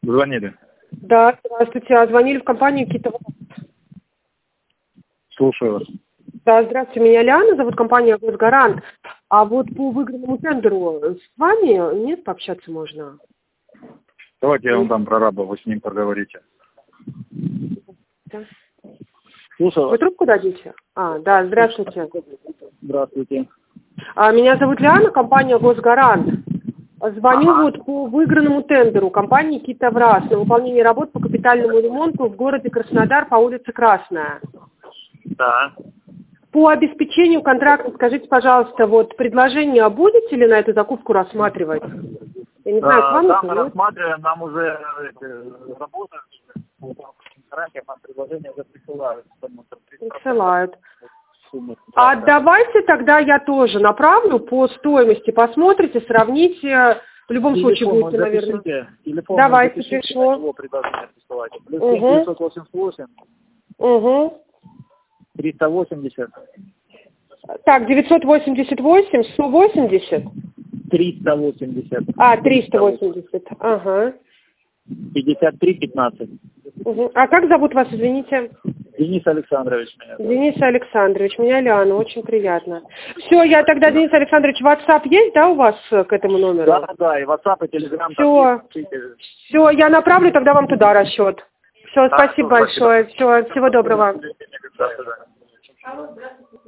Звонили. Да, здравствуйте. Звонили в компанию Китоврас. Слушаю вас. Да, здравствуйте. Меня Лиана зовут, компания «Госгарант». А вот по выигранному тендеру с вами нет, пообщаться можно? Давайте я вам дам прораба, вы с ним поговорите. Да. Слушаю Вы вас. трубку дадите? Да, здравствуйте. Здравствуйте. Меня зовут Лиана, компания «Госгарант». Звоню вот по выигранному тендеру компании «Китоврас» на выполнение работ по капитальному ремонту в городе Краснодар по улице Красная. Да. По обеспечению контракта, скажите, пожалуйста, вот предложение будете ли на эту закупку рассматривать? Я не знаю, с вами Да, это, мы нет? рассматриваем, нам уже работают, нам предложения уже присылают. Присылают. Давайте тогда я тоже направлю по стоимости, посмотрите, сравните. В любом случае будете, наверное. Телефон Давайте, запишите, пришло. на него предложение присылайте. Плюс 988 380 Так, 988, 180. 380 380. Ага. 53 15. А как зовут вас, извините? Денис Александрович меня зовут. Денис Александрович, меня Лиана, очень приятно. Все, я тогда, Денис Александрович, WhatsApp есть, да, у вас к этому номеру? Да, и WhatsApp, и Telegram. Все, я направлю тогда вам туда расчет. Все, спасибо большое. Всего доброго. До свидания.